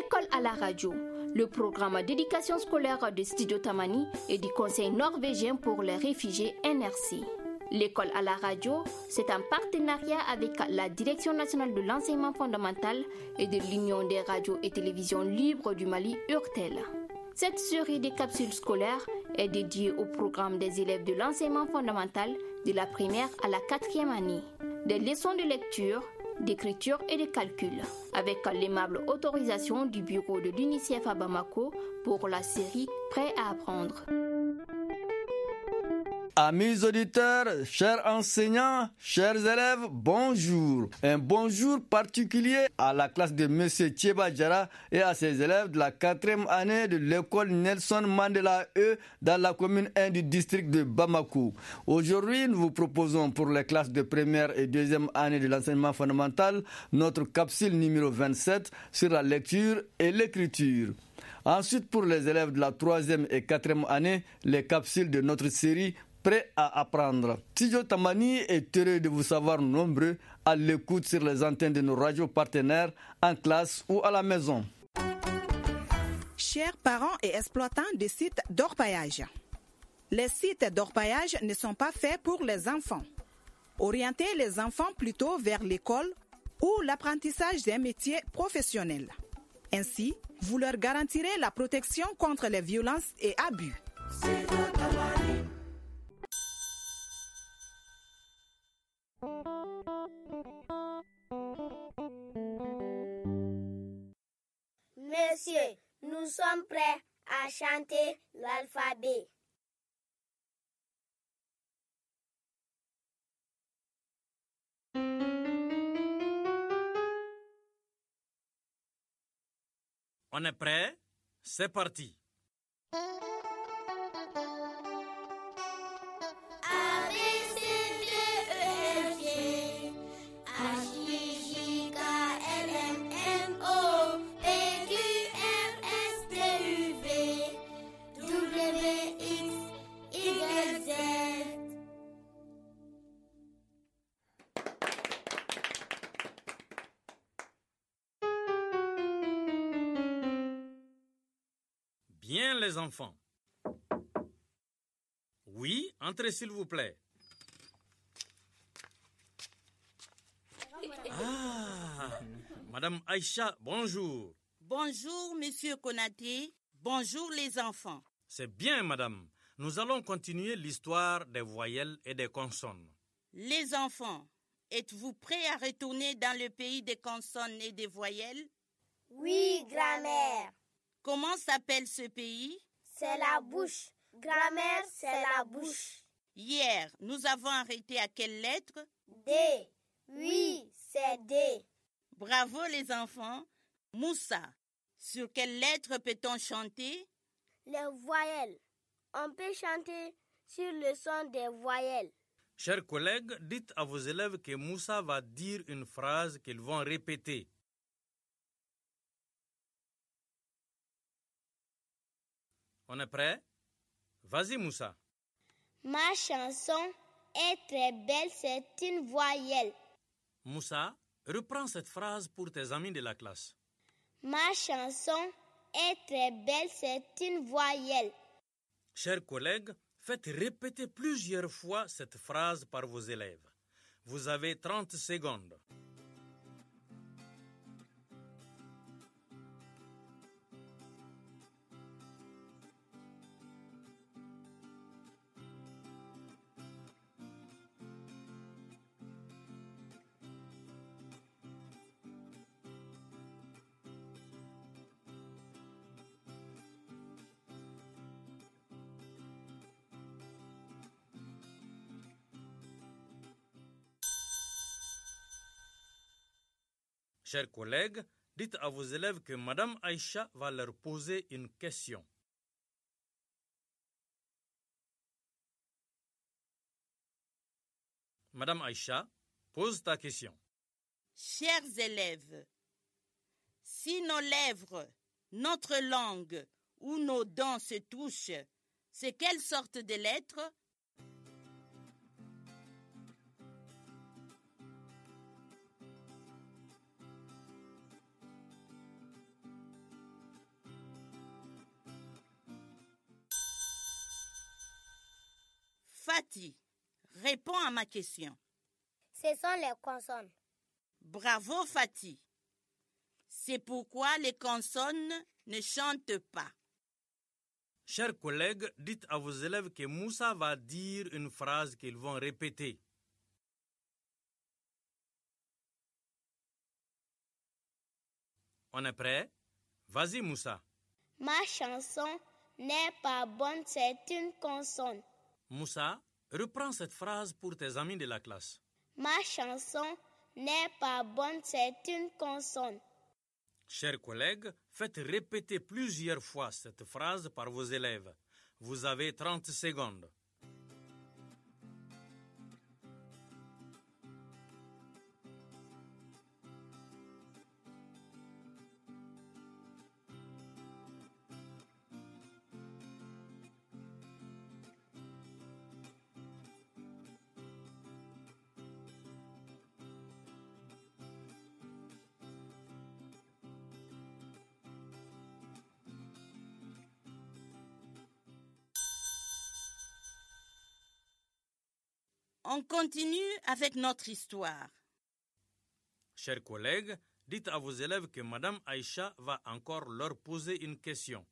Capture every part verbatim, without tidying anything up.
L'école à la radio, le programme d'éducation scolaire de Studio Tamani et du Conseil norvégien pour les réfugiés N R C. L'école à la radio, c'est un partenariat avec la Direction nationale de l'enseignement fondamental et de l'Union des radios et télévisions libres du Mali, URTEL. Cette série de capsules scolaires est dédiée au programme des élèves de l'enseignement fondamental de la première à la quatrième année. Des leçons de lecture, d'écriture et de calcul, avec l'aimable autorisation du bureau de l'UNICEF à Bamako pour la série Prêt à apprendre. Amis auditeurs, chers enseignants, chers élèves, bonjour. Un bonjour particulier à la classe de Monsieur Thieba Diarra et à ses élèves de la quatrième année de l'école Nelson Mandela E dans la commune un du district de Bamako. Aujourd'hui, nous vous proposons pour les classes de première et deuxième année de l'enseignement fondamental notre capsule numéro vingt-sept sur la lecture et l'écriture. Ensuite, pour les élèves de la troisième et quatrième année, les capsules de notre série Prêt à apprendre. Studio Tamani est heureux de vous savoir nombreux à l'écoute sur les antennes de nos radios partenaires, en classe ou à la maison. Chers parents et exploitants des sites d'orpaillage, les sites d'orpaillage ne sont pas faits pour les enfants. Orientez les enfants plutôt vers l'école ou l'apprentissage d'un métier professionnel. Ainsi, vous leur garantirez la protection contre les violences et abus. Messieurs, nous sommes prêts à chanter l'alphabet. On est prêt? C'est parti. Bien les enfants. Oui, entrez s'il vous plaît. Ah, Madame Aïcha, bonjour. Bonjour, Monsieur Konaté. Bonjour les enfants. C'est bien, Madame. Nous allons continuer l'histoire des voyelles et des consonnes. Les enfants, êtes-vous prêts à retourner dans le pays des consonnes et des voyelles? Oui, grand-mère. Comment s'appelle ce pays? C'est la bouche. Grammaire, c'est la bouche. Hier, nous avons arrêté à quelle lettre? D. Oui, c'est D. Bravo les enfants. Moussa, sur quelle lettre peut-on chanter? Les voyelles. On peut chanter sur le son des voyelles. Chers collègues, dites à vos élèves que Moussa va dire une phrase qu'ils vont répéter. On est prêt? Vas-y, Moussa. Ma chanson est très belle, c'est une voyelle. Moussa, reprends cette phrase pour tes amis de la classe. Ma chanson est très belle, c'est une voyelle. Chers collègues, faites répéter plusieurs fois cette phrase par vos élèves. Vous avez trente secondes. Chers collègues, dites à vos élèves que Madame Aïcha va leur poser une question. Madame Aïcha, pose ta question. Chers élèves, si nos lèvres, notre langue ou nos dents se touchent, c'est quelle sorte de lettre? Fatih, réponds à ma question. Ce sont les consonnes. Bravo Fatih. C'est pourquoi les consonnes ne chantent pas. Chers collègues, dites à vos élèves que Moussa va dire une phrase qu'ils vont répéter. On est prêt? Vas-y Moussa. Ma chanson n'est pas bonne, c'est une consonne. Moussa, reprends cette phrase pour tes amis de la classe. Ma chanson n'est pas bonne, c'est une consonne. Chers collègues, faites répéter plusieurs fois cette phrase par vos élèves. Vous avez trente secondes. On continue avec notre histoire. Chers collègues, dites à vos élèves que Madame Aïcha va encore leur poser une question.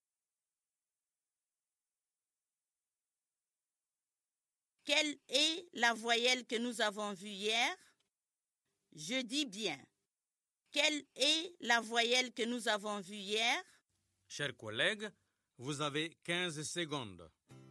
Quelle est la voyelle que nous avons vue hier? Je dis bien. Quelle est la voyelle que nous avons vue hier? Chers collègues, vous avez quinze secondes.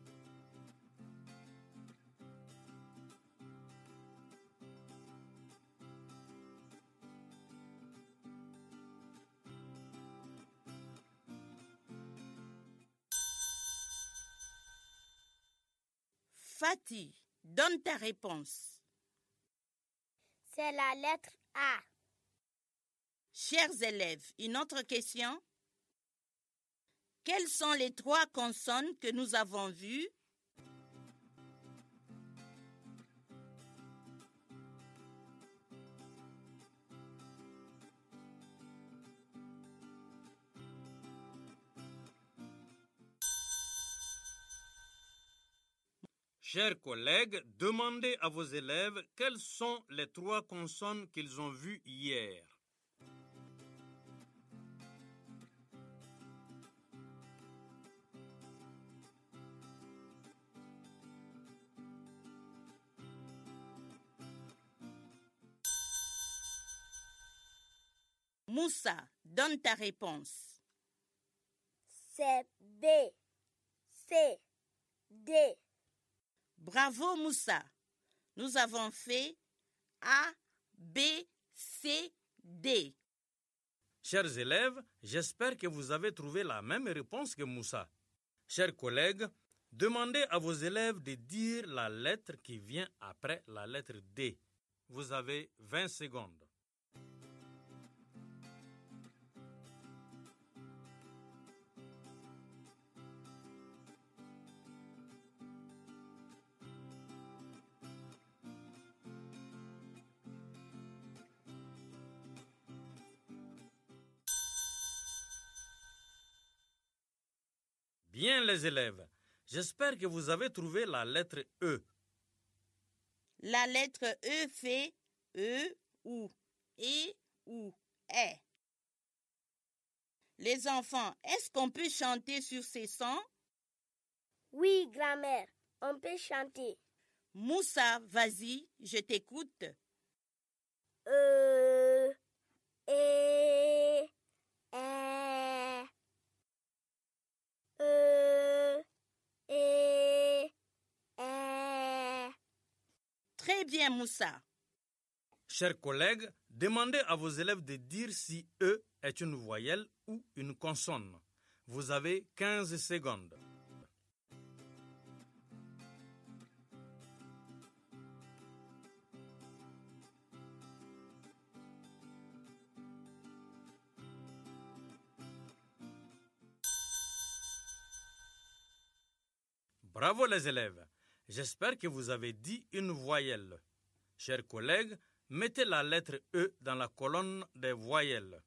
Fatih, donne ta réponse. C'est la lettre A. Chers élèves, une autre question. Quelles sont les trois consonnes que nous avons vues? Chers collègues, demandez à vos élèves quelles sont les trois consonnes qu'ils ont vues hier. Moussa, donne ta réponse. C'est B, C, D. Bravo Moussa. Nous avons fait A, B, C, D. Chers élèves, j'espère que vous avez trouvé la même réponse que Moussa. Chers collègues, demandez à vos élèves de dire la lettre qui vient après la lettre D. Vous avez vingt secondes. Bien les élèves, j'espère que vous avez trouvé la lettre E. La lettre E fait E ou E ou E. Les enfants, est-ce qu'on peut chanter sur ces sons? Oui, grand-mère, on peut chanter. Moussa, vas-y, je t'écoute. E, E, E. E, E, E. Très bien, Moussa. Chers collègues, demandez à vos élèves de dire si E est une voyelle ou une consonne. Vous avez quinze secondes. Bravo les élèves. J'espère que vous avez dit une voyelle. Chers collègues, mettez la lettre E dans la colonne des voyelles.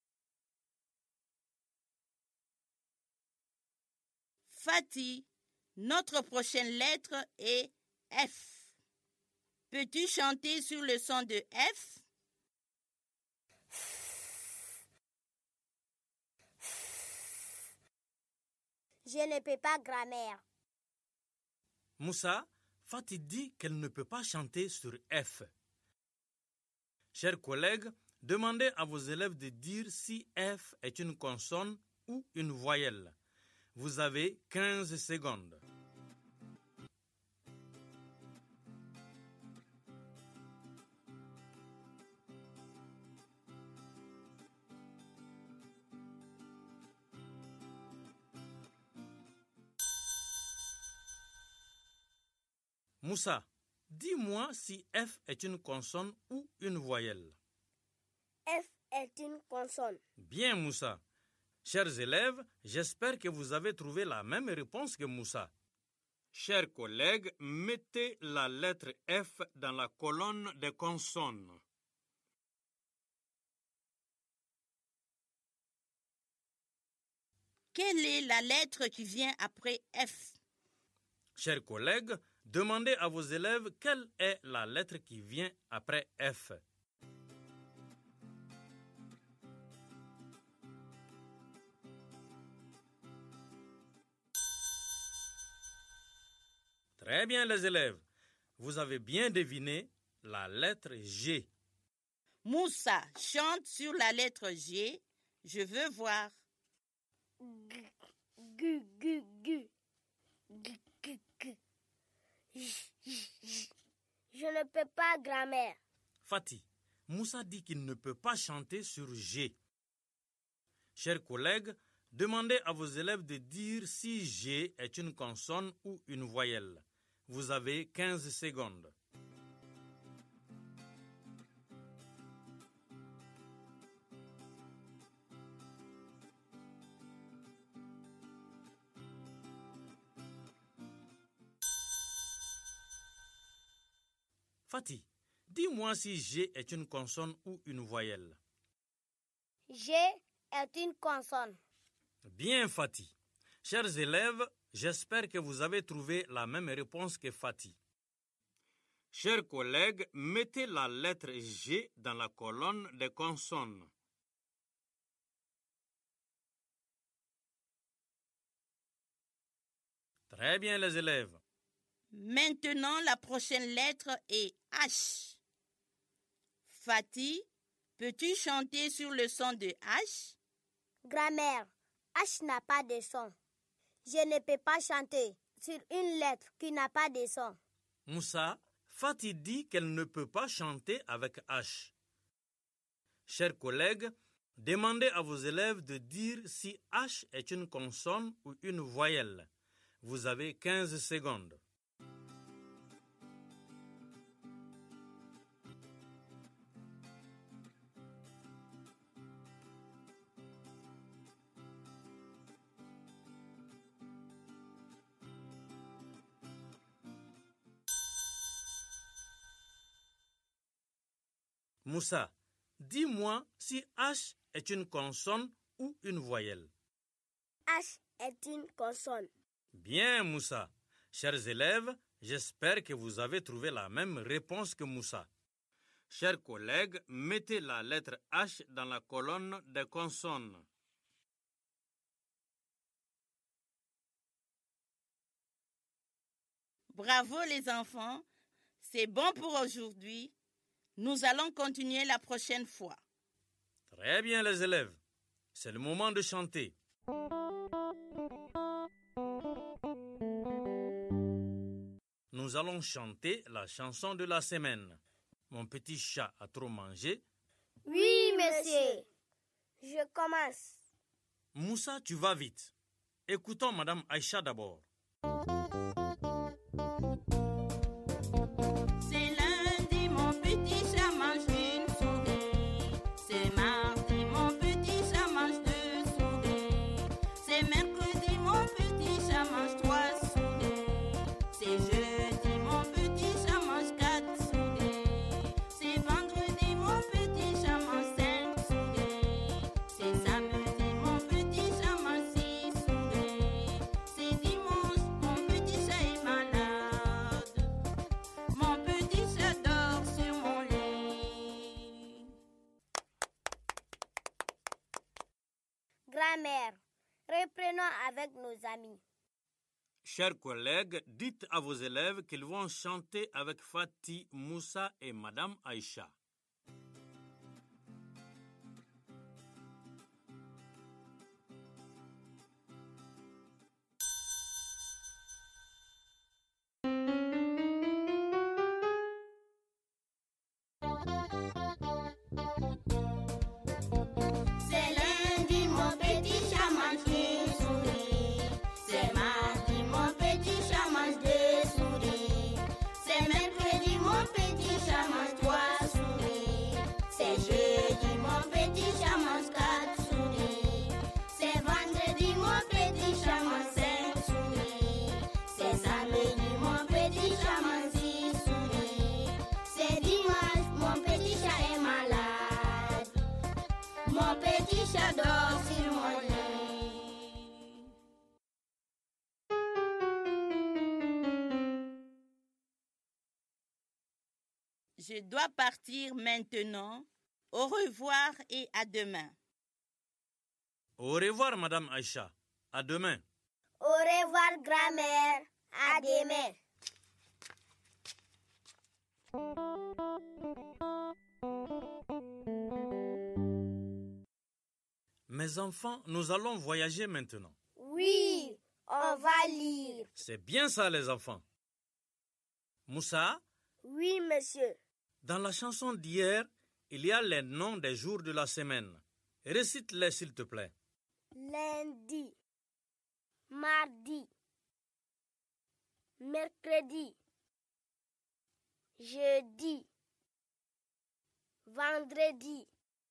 Fatih, Notre prochaine lettre est F. Peux-tu chanter sur le son de F? Je ne peux pas grammaire. Moussa, Fatih dit qu'elle ne peut pas chanter sur F. Chers collègues, demandez à vos élèves de dire si F est une consonne ou une voyelle. Vous avez quinze secondes. Moussa, dis-moi si F est une consonne ou une voyelle. F est une consonne. Bien, Moussa. Chers élèves, j'espère que vous avez trouvé la même réponse que Moussa. Chers collègues, mettez la lettre F dans la colonne des consonnes. Quelle est la lettre qui vient après F? Chers collègues, demandez à vos élèves quelle est la lettre qui vient après F. Très bien les élèves, vous avez bien deviné la lettre G. Moussa, chante sur la lettre G. Je veux voir. G, gu, gu, gu. G, g, g. Je ne peux pas grammaire. Fatih, Moussa dit qu'il ne peut pas chanter sur G. Chers collègues, demandez à vos élèves de dire si G est une consonne ou une voyelle. Vous avez quinze secondes. Fatih, dis-moi si G est une consonne ou une voyelle. G est une consonne. Bien, Fatih. Chers élèves, j'espère que vous avez trouvé la même réponse que Fatih. Chers collègues, mettez la lettre G dans la colonne des consonnes. Très bien, les élèves. Maintenant, la prochaine lettre est H. Fatih, peux-tu chanter sur le son de H? Grammaire. H n'a pas de son. Je ne peux pas chanter sur une lettre qui n'a pas de son. Moussa, Fatih dit qu'elle ne peut pas chanter avec H. Chers collègues, demandez à vos élèves de dire si H est une consonne ou une voyelle. Vous avez quinze secondes. Moussa, dis-moi si H est une consonne ou une voyelle. H est une consonne. Bien, Moussa. Chers élèves, j'espère que vous avez trouvé la même réponse que Moussa. Chers collègues, mettez la lettre H dans la colonne des consonnes. Bravo les enfants, c'est bon pour aujourd'hui. Nous allons continuer la prochaine fois. Très bien les élèves, c'est le moment de chanter. Nous allons chanter la chanson de la semaine. Mon petit chat a trop mangé. Oui, monsieur. Je commence. Moussa, tu vas vite. Écoutons Madame Aïcha d'abord. C'est grand-mère, reprenons avec nos amis. Chers collègues, dites à vos élèves qu'ils vont chanter avec Fatih, Moussa et Madame Aïcha. Je dois partir maintenant. Au revoir et à demain. Au revoir, Madame Aïcha. À demain. Au revoir, grand-mère. À demain. Mes enfants, nous allons voyager maintenant. Oui, on va lire. C'est bien ça, les enfants. Moussa? Oui, monsieur. Dans la chanson d'hier, il y a les noms des jours de la semaine. Récite-les, s'il te plaît. Lundi, mardi, mercredi, jeudi, vendredi,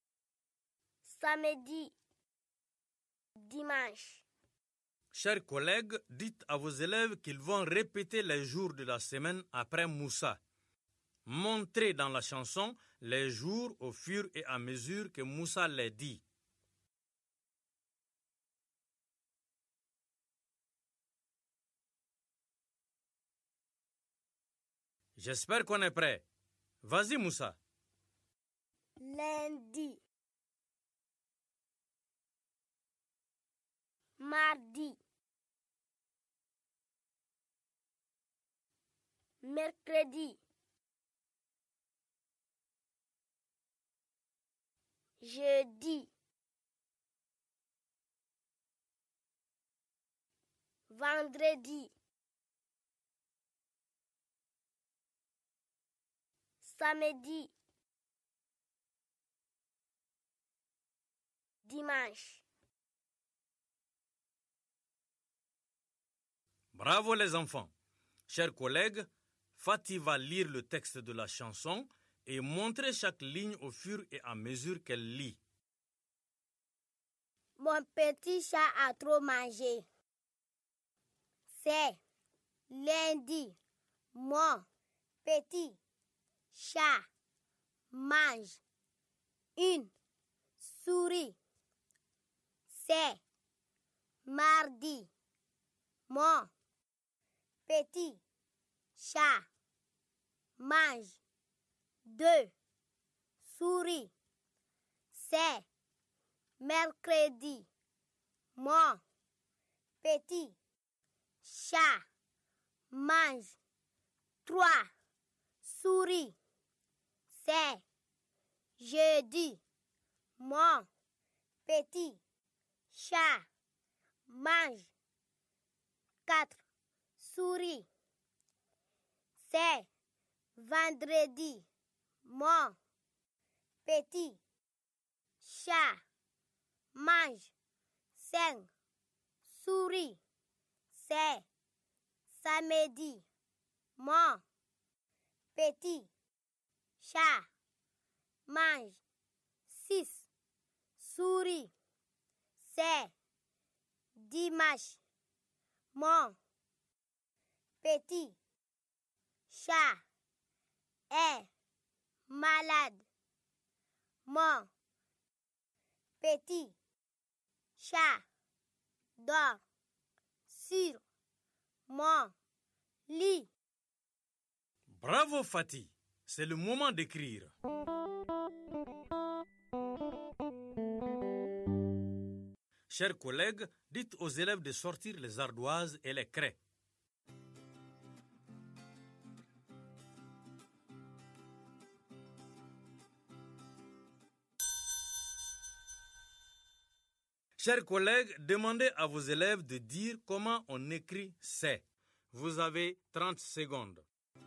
samedi, dimanche. Chers collègues, dites à vos élèves qu'ils vont répéter les jours de la semaine après Moussa. Montrez dans la chanson les jours au fur et à mesure que Moussa les dit. J'espère qu'on est prêt. Vas-y, Moussa. Lundi, mardi, mercredi, jeudi, vendredi, samedi, dimanche. Bravo les enfants. Chers collègues, Fatih va lire le texte de la chanson et montrer chaque ligne au fur et à mesure qu'elle lit. Mon petit chat a trop mangé. C'est lundi. Mon petit chat mange une souris. C'est mardi. Mon petit chat mange deux souris. C'est mercredi. Mon petit chat mange trois souris. C'est jeudi. Mon petit chat mange quatre souris. C'est vendredi. Mon petit chat mange cinq souris. C'est samedi. Mon petit chat mange six souris. C'est dimanche. Mon petit chat est malade. Mon petit chat dort sur mon lit. Bravo Fatih, c'est le moment d'écrire. Chers collègues, dites aux élèves de sortir les ardoises et les craies. Chers collègues, demandez à vos élèves de dire comment on écrit « c'est ». Vous avez trente secondes.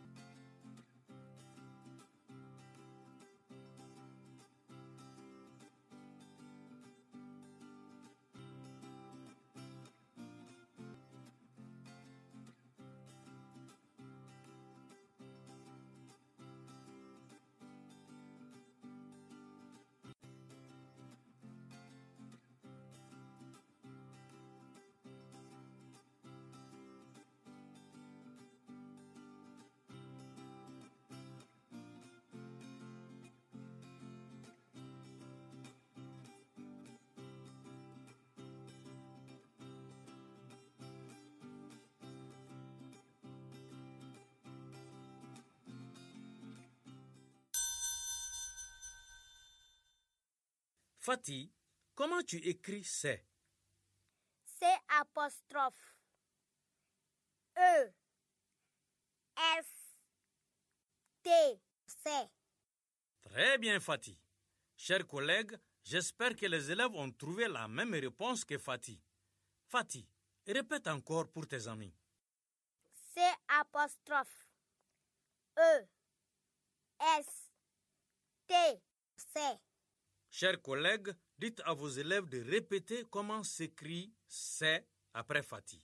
Fatih, comment tu écris « c'est » ? C'est apostrophe. E. S. T. C'est. Très bien, Fatih. Chers collègues, j'espère que les élèves ont trouvé la même réponse que Fatih. Fatih, répète encore pour tes amis. C'est apostrophe. E. S. T. C'est. Chers collègues, dites à vos élèves de répéter comment s'écrit « c'est » après Fatih.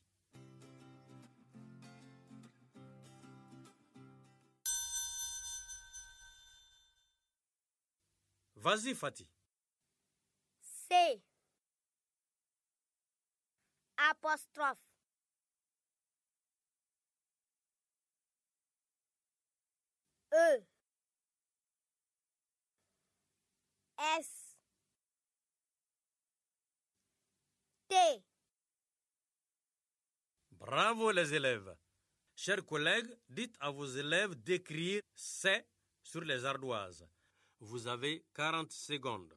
Vas-y, Fatih. C'est apostrophe. E. S. T. Bravo les élèves. Chers collègues, dites à vos élèves d'écrire « c'est » sur les ardoises. Vous avez quarante secondes.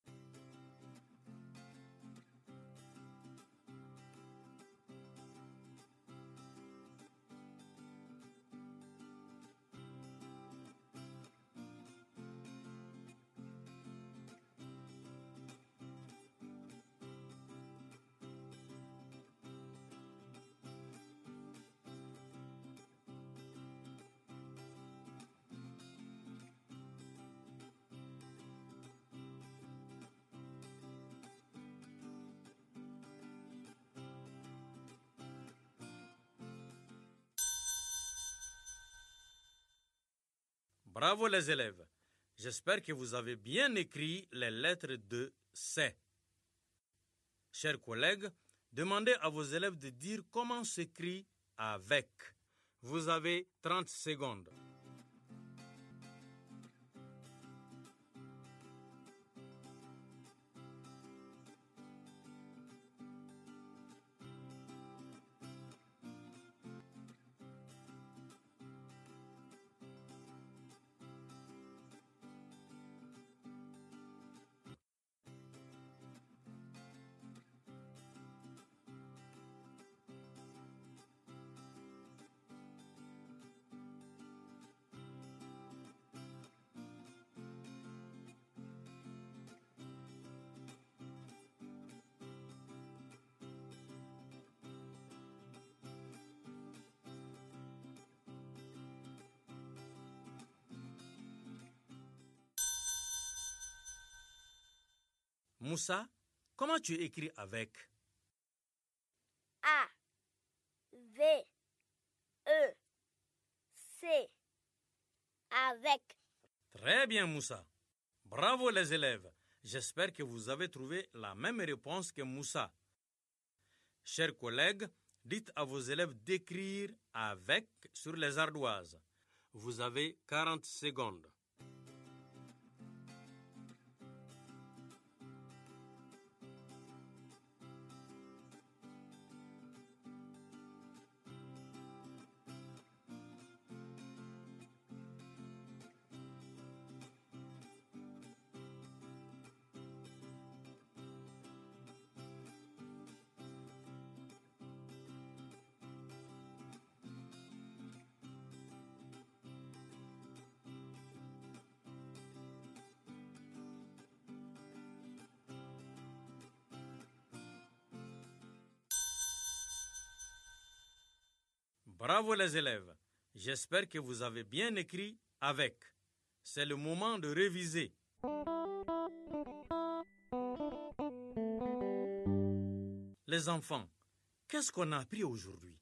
Bravo les élèves. J'espère que vous avez bien écrit les lettres de « c'est ». Chers collègues, demandez à vos élèves de dire comment s'écrit « avec ». Vous avez trente secondes. Moussa, comment tu écris « avec » ? A. V. E. C. Avec. Très bien, Moussa. Bravo les élèves. J'espère que vous avez trouvé la même réponse que Moussa. Chers collègues, dites à vos élèves d'écrire « avec » sur les ardoises. Vous avez quarante secondes. Bravo les élèves. J'espère que vous avez bien écrit avec. C'est le moment de réviser. Les enfants, qu'est-ce qu'on a appris aujourd'hui?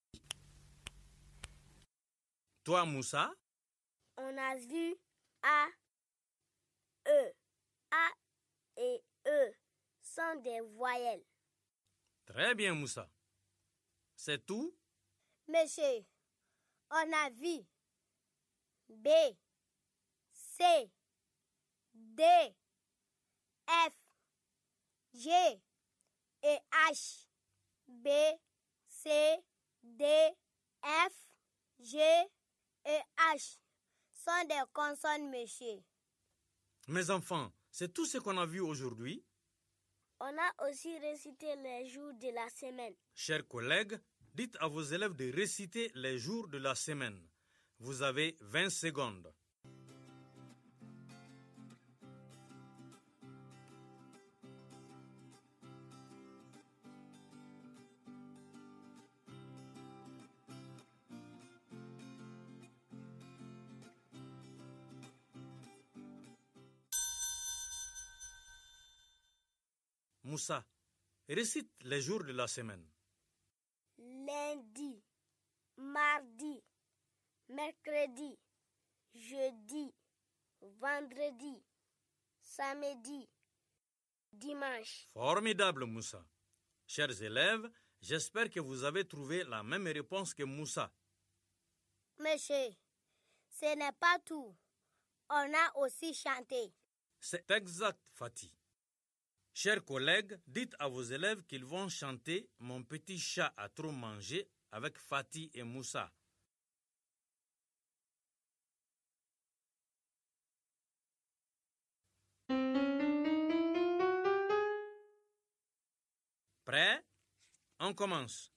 Toi, Moussa? On a vu A, E. A et E sont des voyelles. Très bien, Moussa. C'est tout? Monsieur, on a vu B, C, D, F, G et H. B, C, D, F, G et H sont des consonnes, monsieur. Mes enfants, c'est tout ce qu'on a vu aujourd'hui? On a aussi récité les jours de la semaine. Chers collègues, dites à vos élèves de réciter les jours de la semaine. Vous avez vingt secondes. Moussa, récite les jours de la semaine. Lundi, mardi, mercredi, jeudi, vendredi, samedi, dimanche. Formidable, Moussa. Chers élèves, j'espère que vous avez trouvé la même réponse que Moussa. Monsieur, ce n'est pas tout. On a aussi chanté. C'est exact, Fatih. Chers collègues, dites à vos élèves qu'ils vont chanter « Mon petit chat a trop mangé » avec Fatih et Moussa. Prêt? On commence.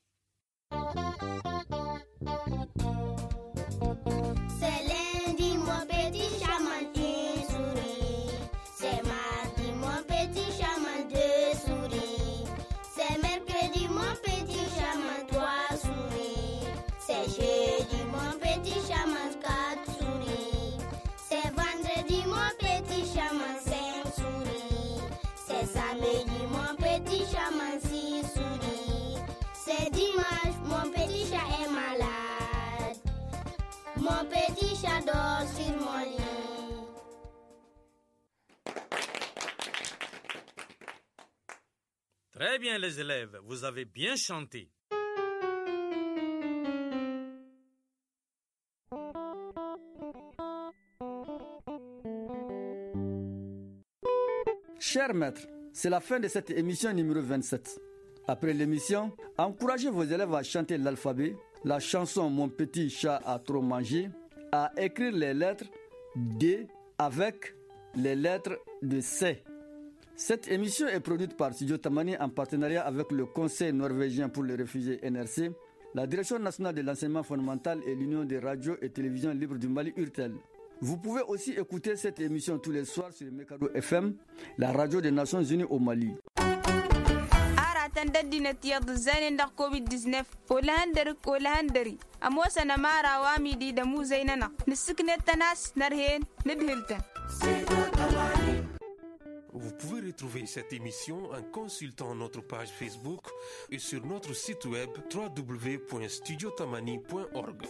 C'est lundi, mon petit chat mange une souris. C'est mardi, mon petit chat mange deux souris. C'est mercredi, mon petit chat mange trois souris. C'est jeudi, mon petit chat mange quatre souris. C'est vendredi, mon petit chat mange cinq souris. C'est samedi, mon petit chat mange six souris. C'est dimanche, mon petit chat est malade. Mon petit chat dort sur mon lit. Très bien les élèves, vous avez bien chanté. Chers maîtres, c'est la fin de cette émission numéro vingt-sept. Après l'émission, encouragez vos élèves à chanter l'alphabet, la chanson Mon petit chat a trop mangé, à écrire les lettres D avec les lettres de C. Cette émission est produite par Studio Tamani en partenariat avec le Conseil norvégien pour les réfugiés N R C, la Direction nationale de l'enseignement fondamental et l'Union des radios et télévisions libres du Mali U R T E L. Vous pouvez aussi écouter cette émission tous les soirs sur Mekado F M, la radio des Nations Unies au Mali. Tandadina tiyadu zani ndak covid dix-neuf wala handari wala handari amosa na mara wami di da mu zainana nisikne tanas narhen nidhilta. Vous pouvez retrouver cette émission en consultant notre page Facebook et sur notre site web w w w point studio tamani point org.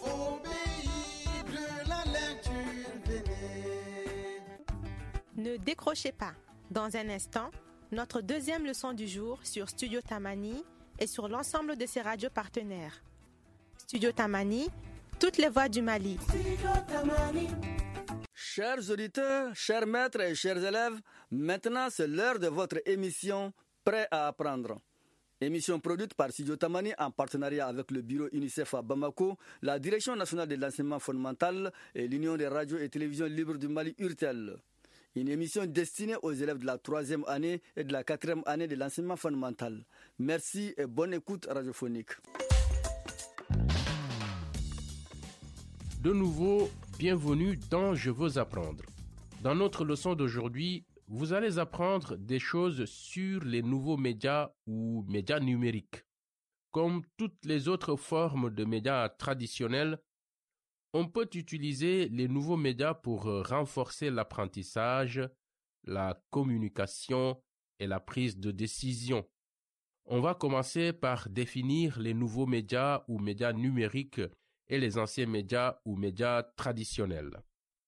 Ne décrochez pas. Dans un instant, notre deuxième leçon du jour sur Studio Tamani et sur l'ensemble de ses radios partenaires. Studio Tamani, toutes les voix du Mali. Chers auditeurs, chers maîtres et chers élèves, maintenant c'est l'heure de votre émission Prêt à apprendre. Émission produite par Studio Tamani en partenariat avec le bureau UNICEF à Bamako, la Direction nationale de l'enseignement fondamental et l'Union des radios et télévisions libres du Mali U R T E L. Une émission destinée aux élèves de la troisième année et de la quatrième année de l'enseignement fondamental. Merci et bonne écoute radiophonique. De nouveau, bienvenue dans Je veux apprendre. Dans notre leçon d'aujourd'hui, vous allez apprendre des choses sur les nouveaux médias ou médias numériques. Comme toutes les autres formes de médias traditionnels, on peut utiliser les nouveaux médias pour renforcer l'apprentissage, la communication et la prise de décision. On va commencer par définir les nouveaux médias ou médias numériques et les anciens médias ou médias traditionnels.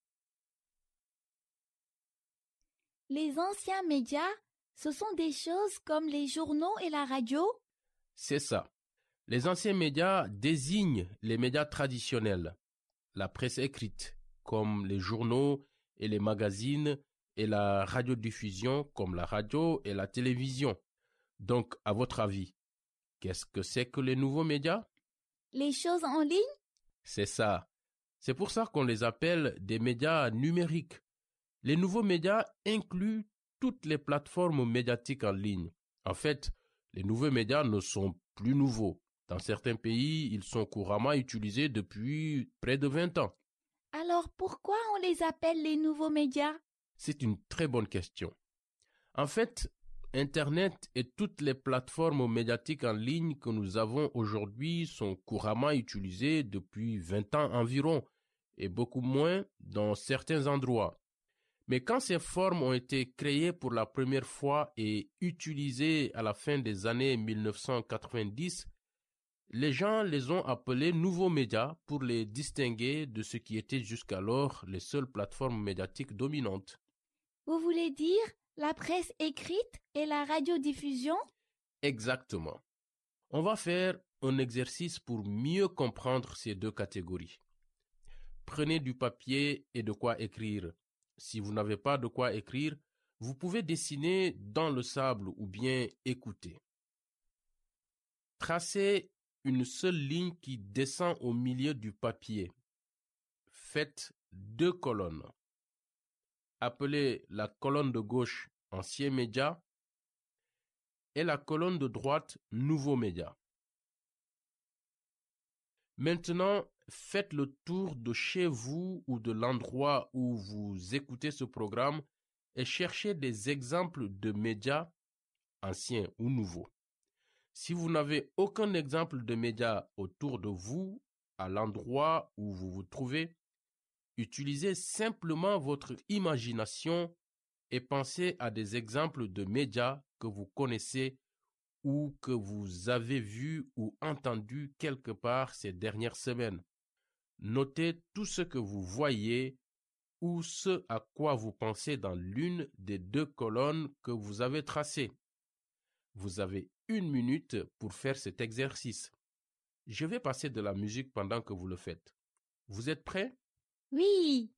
Les anciens médias, ce sont des choses comme les journaux et la radio? C'est ça. Les anciens médias désignent les médias traditionnels, la presse écrite, comme les journaux et les magazines, et la radiodiffusion, comme la radio et la télévision. Donc, à votre avis, qu'est-ce que c'est que les nouveaux médias? Les choses en ligne? C'est ça. C'est pour ça qu'on les appelle des médias numériques. Les nouveaux médias incluent toutes les plateformes médiatiques en ligne. En fait, les nouveaux médias ne sont plus nouveaux. Dans certains pays, ils sont couramment utilisés depuis près de vingt ans. Alors, pourquoi on les appelle les nouveaux médias? C'est une très bonne question. En fait, Internet et toutes les plateformes médiatiques en ligne que nous avons aujourd'hui sont couramment utilisées depuis vingt ans environ, et beaucoup moins dans certains endroits. Mais quand ces formes ont été créées pour la première fois et utilisées à la fin des années mille neuf cent quatre-vingt-dix, les gens les ont appelés nouveaux médias pour les distinguer de ce qui était jusqu'alors les seules plateformes médiatiques dominantes. Vous voulez dire la presse écrite et la radiodiffusion? Exactement. On va faire un exercice pour mieux comprendre ces deux catégories. Prenez du papier et de quoi écrire. Si vous n'avez pas de quoi écrire, vous pouvez dessiner dans le sable ou bien écouter. Tracez une seule ligne qui descend au milieu du papier. Faites deux colonnes. Appelez la colonne de gauche ancien média et la colonne de droite nouveau média. Maintenant, faites le tour de chez vous ou de l'endroit où vous écoutez ce programme et cherchez des exemples de médias anciens ou nouveaux. Si vous n'avez aucun exemple de médias autour de vous, à l'endroit où vous vous trouvez, utilisez simplement votre imagination et pensez à des exemples de médias que vous connaissez ou que vous avez vus ou entendus quelque part ces dernières semaines. Notez tout ce que vous voyez ou ce à quoi vous pensez dans l'une des deux colonnes que vous avez tracées. Vous avez une minute pour faire cet exercice. Je vais passer de la musique pendant que vous le faites. Vous êtes prêts? Oui.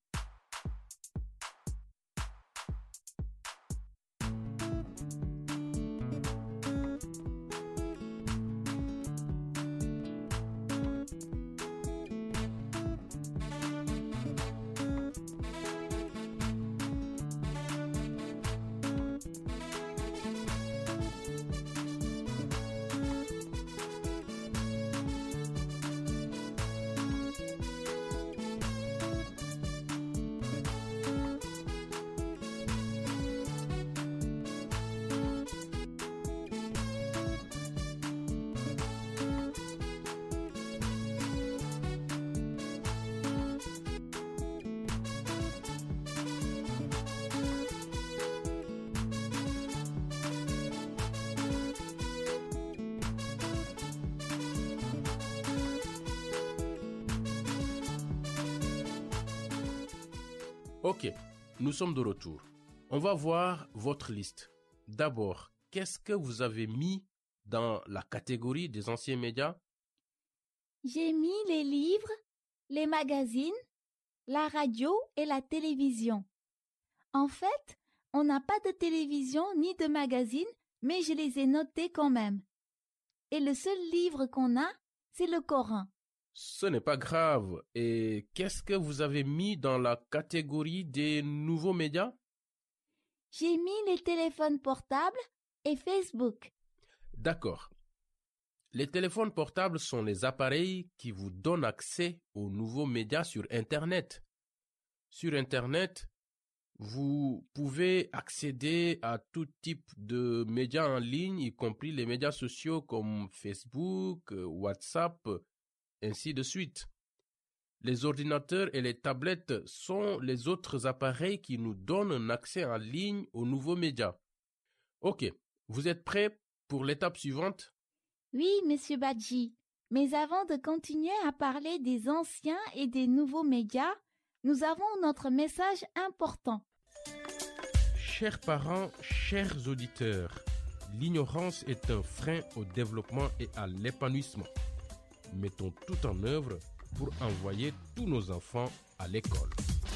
Ok, nous sommes de retour. On va voir votre liste. D'abord, qu'est-ce que vous avez mis dans la catégorie des anciens médias? J'ai mis les livres, les magazines, la radio et la télévision. En fait, on n'a pas de télévision ni de magazine, mais je les ai notés quand même. Et le seul livre qu'on a, c'est le Coran. Ce n'est pas grave. Et qu'est-ce que vous avez mis dans la catégorie des nouveaux médias? J'ai mis les téléphones portables et Facebook. D'accord. Les téléphones portables sont les appareils qui vous donnent accès aux nouveaux médias sur Internet. Sur Internet, Vous pouvez accéder à tout type de médias en ligne, y compris les médias sociaux comme Facebook, WhatsApp, ainsi de suite. Les ordinateurs et les tablettes sont les autres appareils qui nous donnent un accès en ligne aux nouveaux médias. Ok, vous êtes prêts pour l'étape suivante? Oui, Monsieur Badji. Mais avant de continuer à parler des anciens et des nouveaux médias, nous avons notre message important. Chers parents, chers auditeurs, l'ignorance est un frein au développement et à l'épanouissement. Mettons tout en œuvre pour envoyer tous nos enfants à l'école.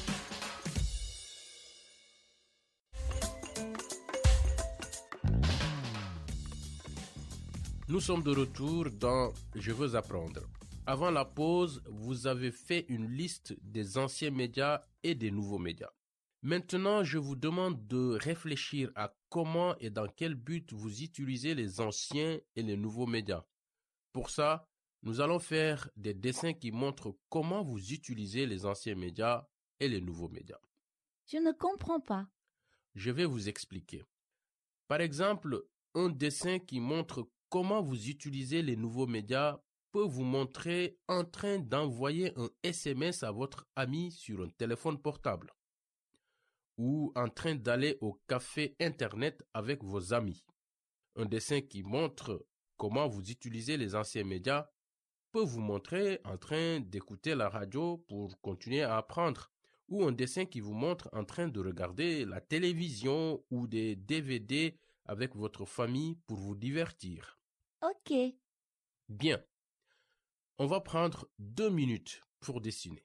Nous sommes de retour dans Je veux apprendre. Avant la pause, vous avez fait une liste des anciens médias et des nouveaux médias. Maintenant, je vous demande de réfléchir à comment et dans quel but vous utilisez les anciens et les nouveaux médias. Pour ça, nous allons faire des dessins qui montrent comment vous utilisez les anciens médias et les nouveaux médias. Je ne comprends pas. Je vais vous expliquer. Par exemple, un dessin qui montre comment vous utilisez les nouveaux médias peut vous montrer en train d'envoyer un S M S à votre ami sur un téléphone portable ou en train d'aller au café Internet avec vos amis. Un dessin qui montre comment vous utilisez les anciens médias peut vous montrer en train d'écouter la radio pour continuer à apprendre, ou un dessin qui vous montre en train de regarder la télévision ou des D V D avec votre famille pour vous divertir. Ok. Bien. On va prendre deux minutes pour dessiner.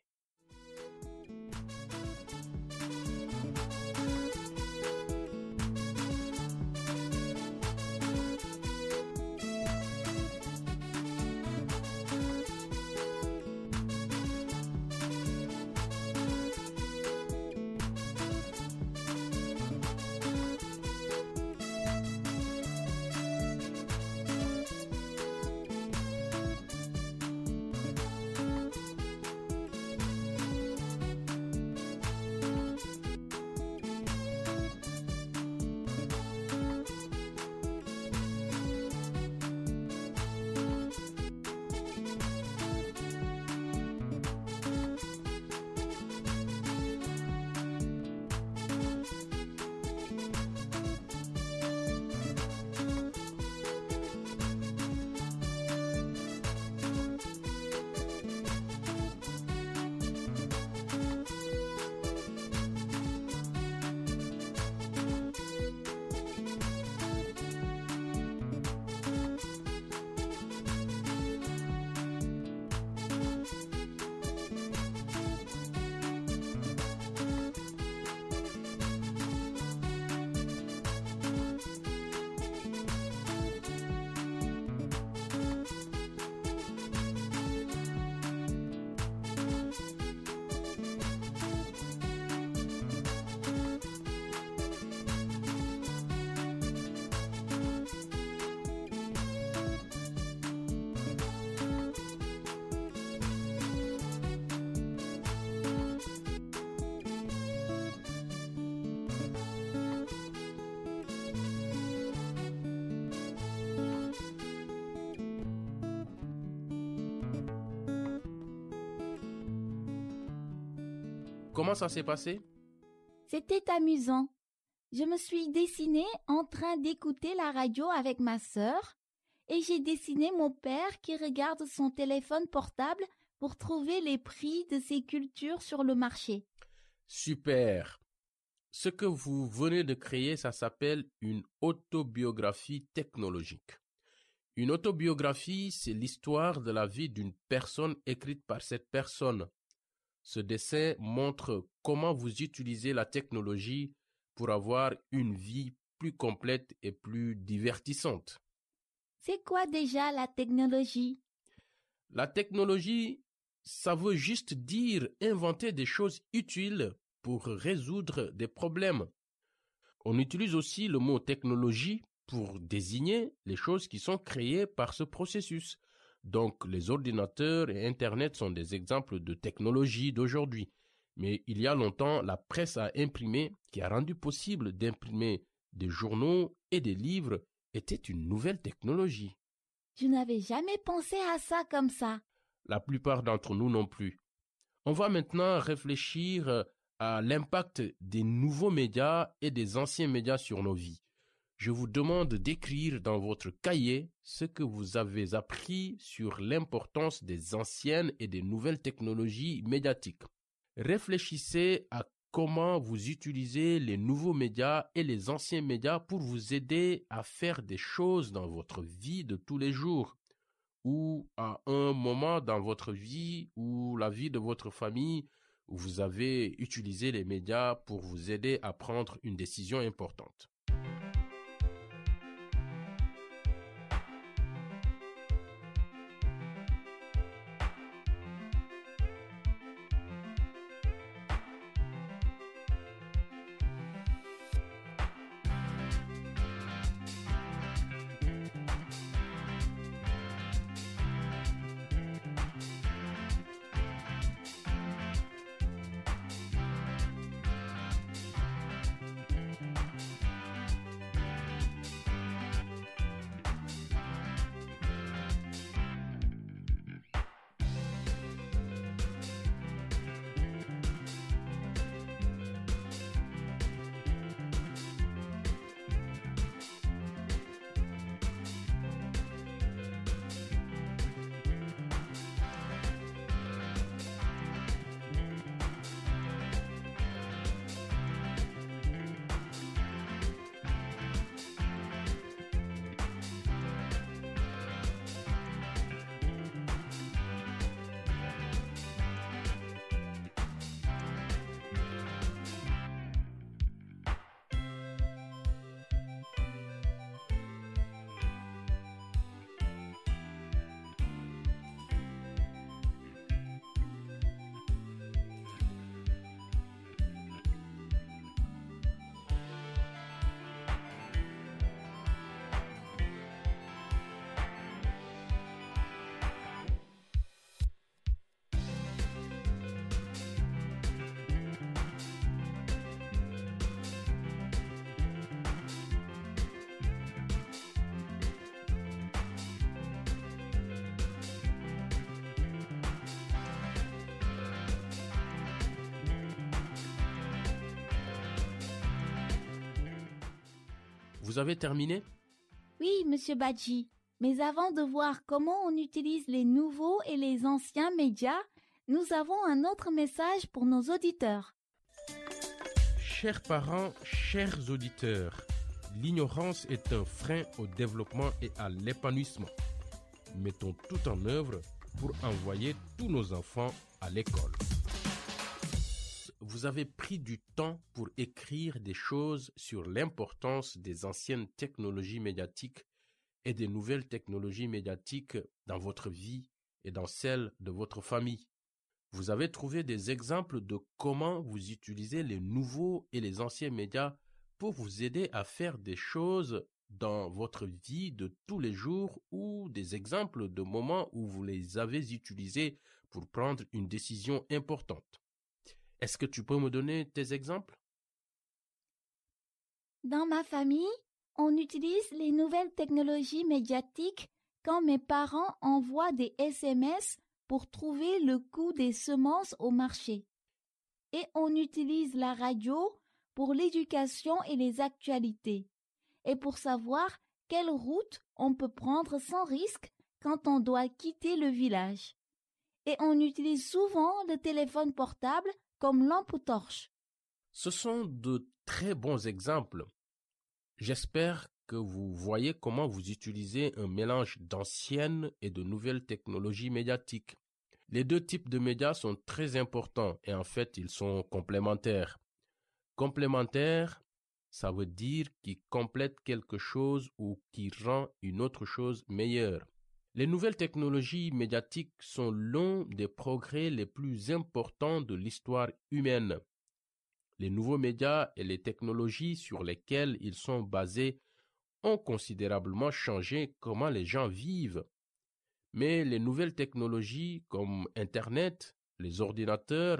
Comment ça s'est passé? C'était amusant. Je me suis dessinée en train d'écouter la radio avec ma sœur et j'ai dessiné mon père qui regarde son téléphone portable pour trouver les prix de ses cultures sur le marché. Super! Ce que vous venez de créer, ça s'appelle une autobiographie technologique. Une autobiographie, c'est l'histoire de la vie d'une personne écrite par cette personne. Ce dessin montre comment vous utilisez la technologie pour avoir une vie plus complète et plus divertissante. C'est quoi déjà la technologie? La technologie, ça veut juste dire inventer des choses utiles pour résoudre des problèmes. On utilise aussi le mot technologie pour désigner les choses qui sont créées par ce processus. Donc, les ordinateurs et Internet sont des exemples de technologie d'aujourd'hui. Mais il y a longtemps, la presse à imprimer, qui a rendu possible d'imprimer des journaux et des livres, était une nouvelle technologie. Je n'avais jamais pensé à ça comme ça. La plupart d'entre nous non plus. On va maintenant réfléchir à l'impact des nouveaux médias et des anciens médias sur nos vies. Je vous demande d'écrire dans votre cahier ce que vous avez appris sur l'importance des anciennes et des nouvelles technologies médiatiques. Réfléchissez à comment vous utilisez les nouveaux médias et les anciens médias pour vous aider à faire des choses dans votre vie de tous les jours, ou à un moment dans votre vie ou la vie de votre famille où vous avez utilisé les médias pour vous aider à prendre une décision importante. Vous avez terminé? Oui, Monsieur Badji. Mais avant de voir comment on utilise les nouveaux et les anciens médias, nous avons un autre message pour nos auditeurs. Chers parents, chers auditeurs, l'ignorance est un frein au développement et à l'épanouissement. Mettons tout en œuvre pour envoyer tous nos enfants à l'école. Vous avez pris du temps pour écrire des choses sur l'importance des anciennes technologies médiatiques et des nouvelles technologies médiatiques dans votre vie et dans celle de votre famille. Vous avez trouvé des exemples de comment vous utilisez les nouveaux et les anciens médias pour vous aider à faire des choses dans votre vie de tous les jours ou des exemples de moments où vous les avez utilisés pour prendre une décision importante. Est-ce que tu peux me donner tes exemples? Dans ma famille, on utilise les nouvelles technologies médiatiques quand mes parents envoient des S M S pour trouver le coût des semences au marché. Et on utilise la radio pour l'éducation et les actualités, et pour savoir quelle route on peut prendre sans risque quand on doit quitter le village. Et on utilise souvent le téléphone portable comme lampe torche. Ce sont de très bons exemples. J'espère que vous voyez comment vous utilisez un mélange d'anciennes et de nouvelles technologies médiatiques. Les deux types de médias sont très importants et en fait, ils sont complémentaires. Complémentaire, ça veut dire qui complète quelque chose ou qui rend une autre chose meilleure. Les nouvelles technologies médiatiques sont l'un des progrès les plus importants de l'histoire humaine. Les nouveaux médias et les technologies sur lesquelles ils sont basés ont considérablement changé comment les gens vivent. Mais les nouvelles technologies comme Internet, les ordinateurs,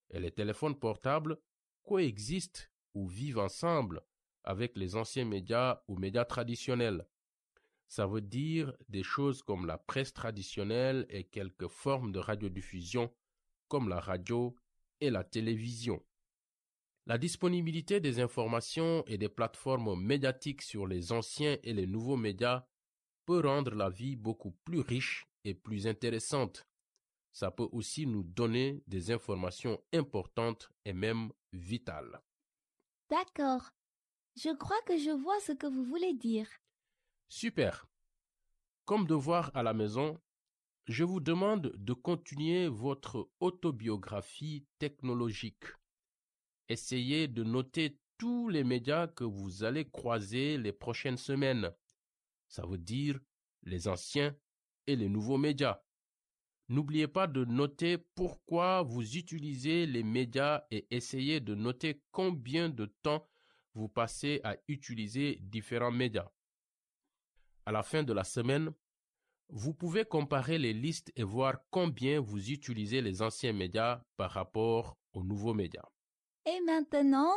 Et les téléphones portables coexistent ou vivent ensemble avec les anciens médias ou médias traditionnels. Ça veut dire des choses comme la presse traditionnelle et quelques formes de radiodiffusion comme la radio et la télévision. La disponibilité des informations et des plateformes médiatiques sur les anciens et les nouveaux médias peut rendre la vie beaucoup plus riche et plus intéressante. Ça peut aussi nous donner des informations importantes et même vitales. D'accord. Je crois que je vois ce que vous voulez dire. Super. Comme devoir à la maison, je vous demande de continuer votre autobiographie technologique. Essayez de noter tous les médias que vous allez croiser les prochaines semaines. Ça veut dire les anciens et les nouveaux médias. N'oubliez pas de noter pourquoi vous utilisez les médias et essayez de noter combien de temps vous passez à utiliser différents médias. À la fin de la semaine, vous pouvez comparer les listes et voir combien vous utilisez les anciens médias par rapport aux nouveaux médias. Et maintenant,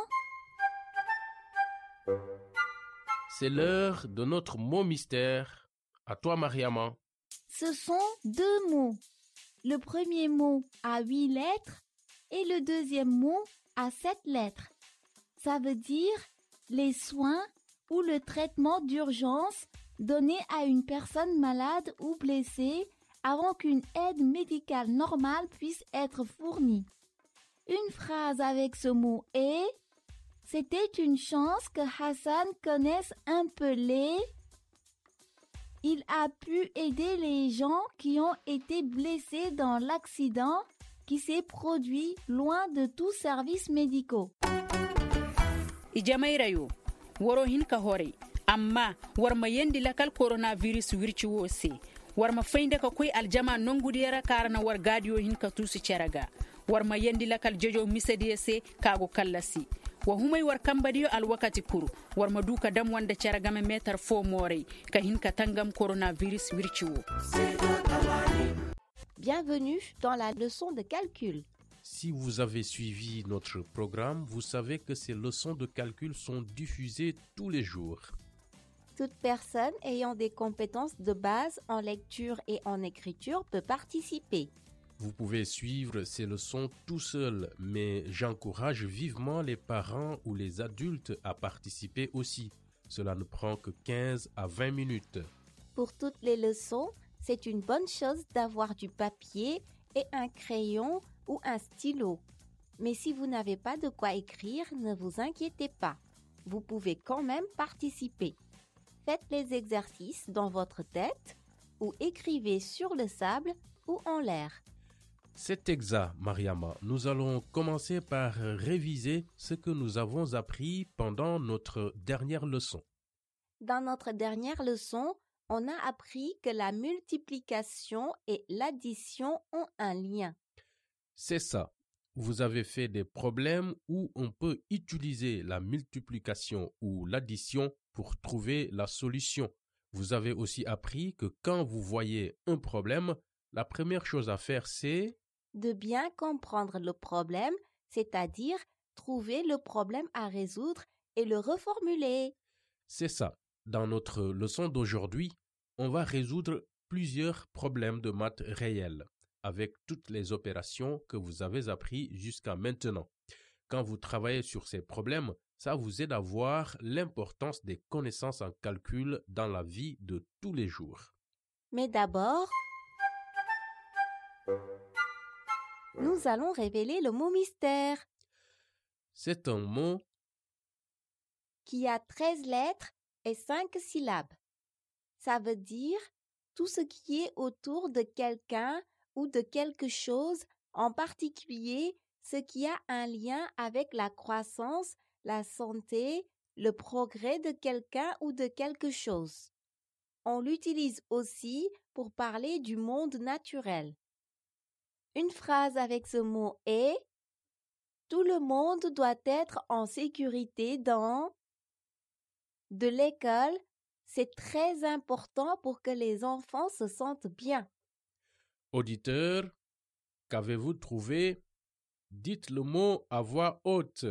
c'est l'heure de notre mot mystère. À toi, Mariama. ce sont deux mots. Le premier mot a huit lettres et le deuxième mot a sept lettres. Ça veut dire les soins ou le traitement d'urgence donné à une personne malade ou blessée avant qu'une aide médicale normale puisse être fournie. Une phrase avec ce mot est « C'était une chance que Hassan connaisse un peu les... » Il a pu aider les gens qui ont été blessés dans l'accident qui s'est produit loin de tous services médicaux. Ijamairayo, woro hinka hore, amma warma yendi lakal coronavirus wirci wose, warma fainde ka koy aljama nongudiyara karana war gadio hinka tusi charaga, warma yendi lakal jojo misediyese kago kallasi. wa humay war kambadiyo al wakati kuru war maduka dam wanda caragame metar fo more ka hinka tangam coronavirus wirciwo. Bienvenue dans la leçon de calcul. Si vous avez suivi notre programme, vous savez que ces leçons de calcul sont diffusées tous les jours. Toute personne ayant des compétences de base en lecture et en écriture peut participer. Vous pouvez suivre ces leçons tout seul, mais j'encourage vivement les parents ou les adultes à participer aussi. Cela ne prend que quinze à vingt minutes. Pour toutes les leçons, c'est une bonne chose d'avoir du papier et un crayon ou un stylo. Mais si vous n'avez pas de quoi écrire, ne vous inquiétez pas. Vous pouvez quand même participer. Faites les exercices dans votre tête ou écrivez sur le sable ou en l'air. C'est exact, Mariama. Nous allons commencer par réviser ce que nous avons appris pendant notre dernière leçon. Dans notre dernière leçon, on a appris que la multiplication et l'addition ont un lien. C'est ça. Vous avez fait des problèmes où on peut utiliser la multiplication ou l'addition pour trouver la solution. Vous avez aussi appris que quand vous voyez un problème, la première chose à faire, c'est de bien comprendre le problème, c'est-à-dire trouver le problème à résoudre et le reformuler. C'est ça. Dans notre leçon d'aujourd'hui, on va résoudre plusieurs problèmes de maths réels avec toutes les opérations que vous avez apprises jusqu'à maintenant. Quand vous travaillez sur ces problèmes, ça vous aide à voir l'importance des connaissances en calcul dans la vie de tous les jours. Mais d'abord, nous allons révéler le mot mystère. C'est un mot qui a treize lettres et cinq syllabes. Ça veut dire tout ce qui est autour de quelqu'un ou de quelque chose, en particulier ce qui a un lien avec la croissance, la santé, le progrès de quelqu'un ou de quelque chose. On l'utilise aussi pour parler du monde naturel. Une phrase avec ce mot est « Tout le monde doit être en sécurité dans… » De l'école, c'est très important pour que les enfants se sentent bien. Auditeur, qu'avez-vous trouvé Dites le mot à voix haute.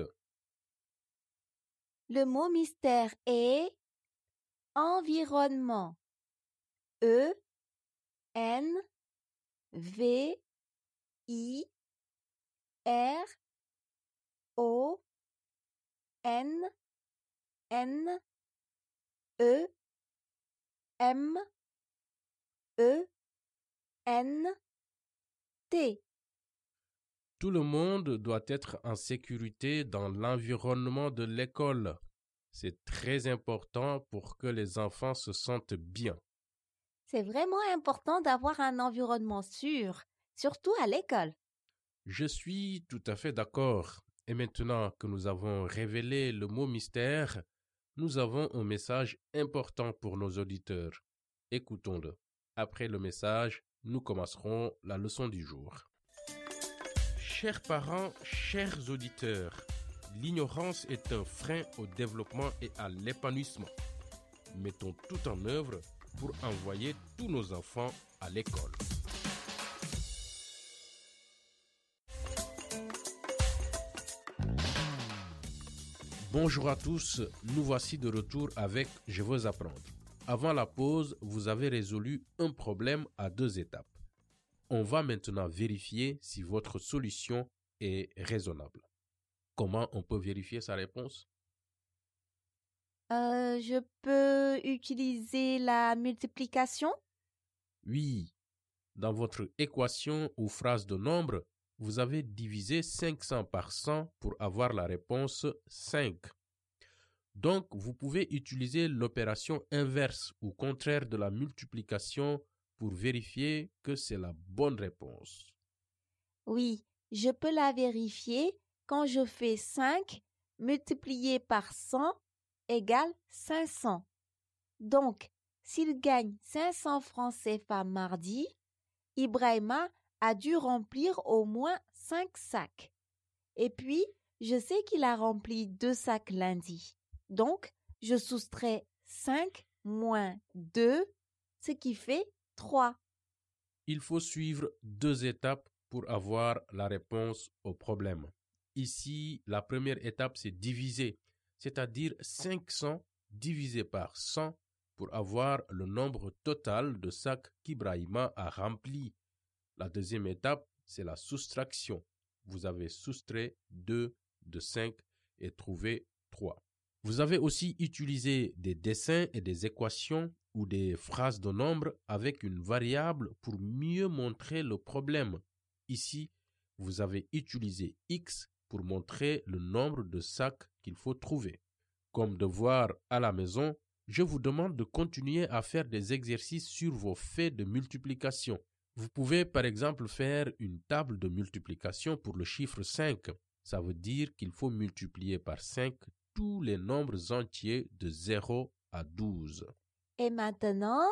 Le mot mystère est environnement. E N V I R O N N E M E N T. Tout le monde doit être en sécurité dans l'environnement de l'école. C'est très important pour que les enfants se sentent bien. C'est vraiment important d'avoir un environnement sûr, surtout à l'école. Je suis tout à fait d'accord. Et maintenant que nous avons révélé le mot mystère, nous avons un message important pour nos auditeurs. Écoutons-le. Après le message, nous commencerons la leçon du jour. Chers parents, chers auditeurs, l'ignorance est un frein au développement et à l'épanouissement. Mettons tout en œuvre pour envoyer tous nos enfants à l'école. Bonjour à tous, nous voici de retour avec Je veux apprendre. Avant la pause, vous avez résolu un problème à deux étapes. On va maintenant vérifier si votre solution est raisonnable. Comment on peut vérifier sa réponse? Euh, je peux utiliser la multiplication? Oui. Dans votre équation ou phrase de nombre, vous avez divisé cinq cents par cent pour avoir la réponse cinq. Donc, vous pouvez utiliser l'opération inverse ou contraire de la multiplication pour vérifier que c'est la bonne réponse. Oui, je peux la vérifier quand je fais cinq multiplié par cent égale cinq cents. Donc, s'il gagne cinq cents francs C F A mardi, Ibrahima a dû remplir au moins cinq sacs. Et puis, je sais qu'il a rempli deux sacs lundi. Donc, je soustrais cinq moins deux, ce qui fait trois. Il faut suivre deux étapes pour avoir la réponse au problème. Ici, la première étape, c'est diviser, c'est-à-dire cinq cents divisé par cent pour avoir le nombre total de sacs qu'Ibrahima a remplis. La deuxième étape, c'est la soustraction. Vous avez soustrait deux de cinq et trouvé trois. Vous avez aussi utilisé des dessins et des équations ou des phrases de nombre avec une variable pour mieux montrer le problème. Ici, vous avez utilisé X pour montrer le nombre de sacs qu'il faut trouver. Comme devoir à la maison, je vous demande de continuer à faire des exercices sur vos faits de multiplication. Vous pouvez par exemple faire une table de multiplication pour le chiffre cinq. Ça veut dire qu'il faut multiplier par cinq tous les nombres entiers de zéro à douze. Et maintenant,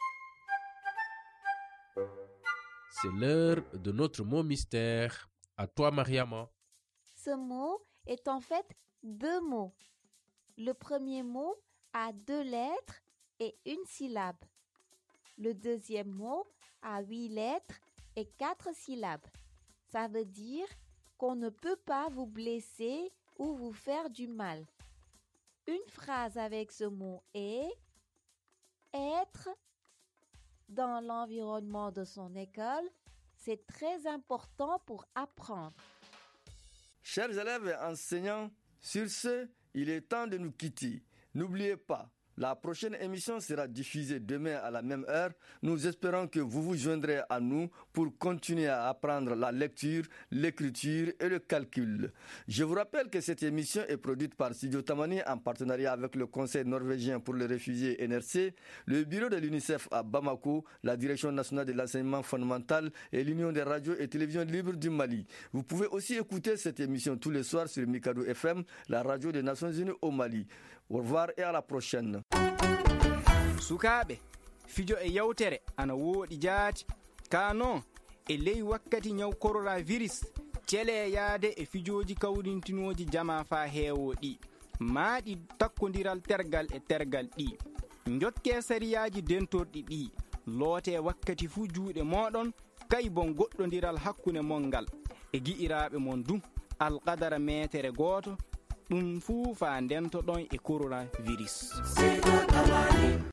c'est l'heure de notre mot mystère. À toi, Mariama. Ce mot est en fait deux mots. Le premier mot a deux lettres et une syllabe. Le deuxième mot a huit lettres et quatre syllabes. Ça veut dire qu'on ne peut pas vous blesser ou vous faire du mal. Une phrase avec ce mot est être dans l'environnement de son école, c'est très important pour apprendre. Chers élèves et enseignants, sur ce, il est temps de nous quitter. N'oubliez pas, la prochaine émission sera diffusée demain à la même heure. Nous espérons que vous vous joindrez à nous pour continuer à apprendre la lecture, l'écriture et le calcul. Je vous rappelle que cette émission est produite par Studio Tamani en partenariat avec le Conseil norvégien pour les réfugiés N R C, le bureau de l'UNICEF à Bamako, la Direction nationale de l'enseignement fondamental et l'Union des radios et télévisions libres du Mali. Vous pouvez aussi écouter cette émission tous les soirs sur Mikado F M, la radio des Nations Unies au Mali. Au revoir et à la prochaine. Sukaaɓe, fijo e yawtere ana wooɗi jaati. Ka non, e ley wakkati nyaw coronavirus, celeyaade e fijoji kawɗintinoji jama fa heewo ɗi. Maaɗi takkodiral tergal e tergal ɗi. Jokke sariyaji dentorɗi ɗi. Loote wakkati fu juuɗe moɗon, kay bon goɗɗodiral hakkunde mon ngal. e gi'iraaɓe mon du alqadara metere gooto ɗum fuu fa ndentoɗon e coronavirus.